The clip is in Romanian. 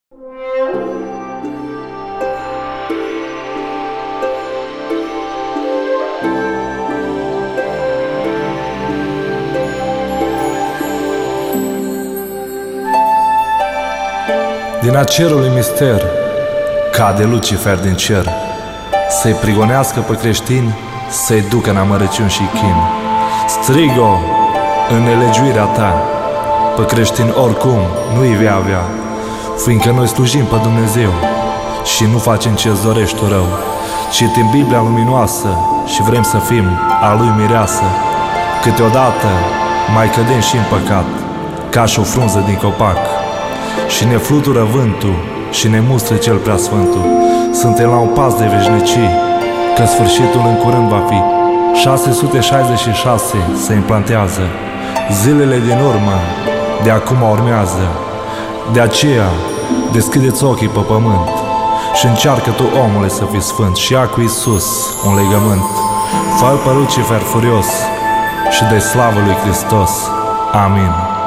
Din acerului mister cade Lucifer din cer, să-i prigonească pe creștini, să-i ducă în amărăciuni și chin. Strigo în nelegiuirea ta, pe creștini oricum nu-i vei avea, fiindcă noi slujim pe Dumnezeu și nu facem ce-ți dorești tu rău. Citim Biblia luminoasă și vrem să fim a lui mireasă. Câteodată mai cădem și în păcat, ca și o frunză din copac, și ne flutură vântul și ne mustră cel preasfântul. Suntem la un pas de veșnicii, că sfârșitul în curând va fi. 666 se implantează, zilele din urmă de acum urmează. De aceea deschideți ochii pe pământ și încearcă tu, omule, să fii sfânt, și ia cu Iisus un legământ. Fă-l pe Lucifer furios și dă-i slavă lui Hristos. Amin.